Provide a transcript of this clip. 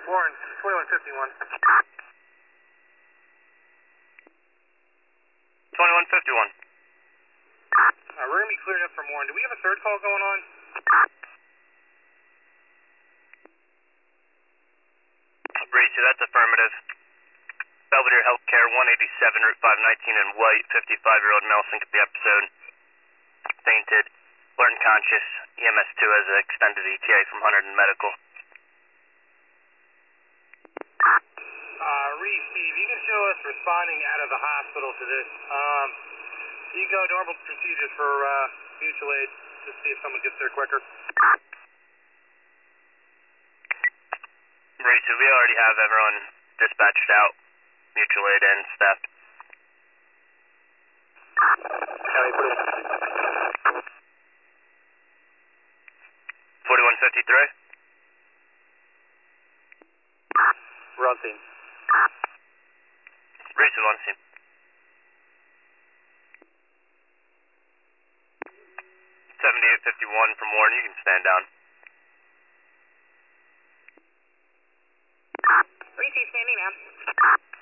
Warren, 2151. 2151. We're going to be clearing up from Warren. Do we have a third call going on? Breeze 2, that's affirmative. Belvedere Healthcare, 187, Route 519 in White, 55-year-old male syncope episode. Fainted, alert and conscious. EMS 2 has an extended ETA from Hunter Medical. Reed, Steve, you can show us responding out of the hospital to this. You can go normal procedures for mutual aid to see if someone gets there quicker. Breeze 2, we already have everyone dispatched out. Mutual aid and staff. County, put it. 4153. We're on scene. Breeze 2 on scene. 7851 from Warren, you can stand down. Reese, standing now.